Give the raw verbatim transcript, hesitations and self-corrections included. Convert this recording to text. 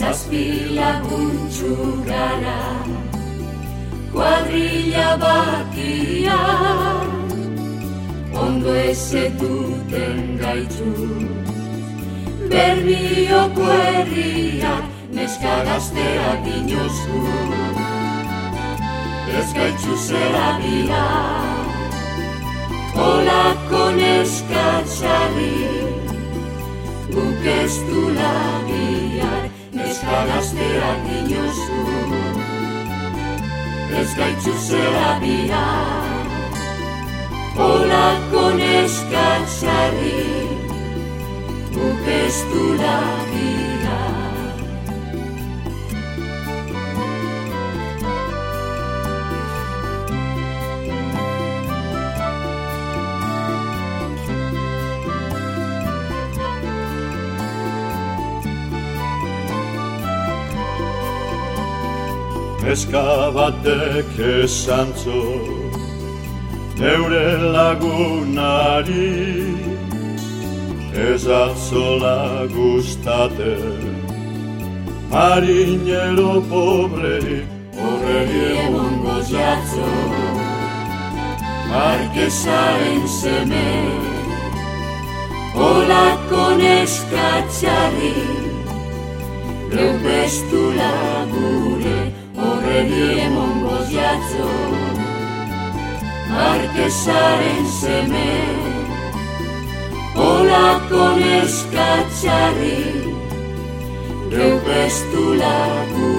zazpi laguntxu gara, kuadrilla batian, ondo ezetuten gaitu. Berrioko herriak neska gazteak dinozku, ez gaitzu zera bila, olako neska txarri, guk ez du lagiar, neska gazteak dinozku, ez gaitzu zera bila, olako neska txarri, guk ez du lagiar. Neska batek esan zo, neure lagunari, ez atzola gustate, marinero pobreri, horreri emongo jatzo, markezaren seme, olako neska txarri, geu bestu lagure, horreri emongo jatzo, markezaren seme, olako neska txarri, geu bestu lagu.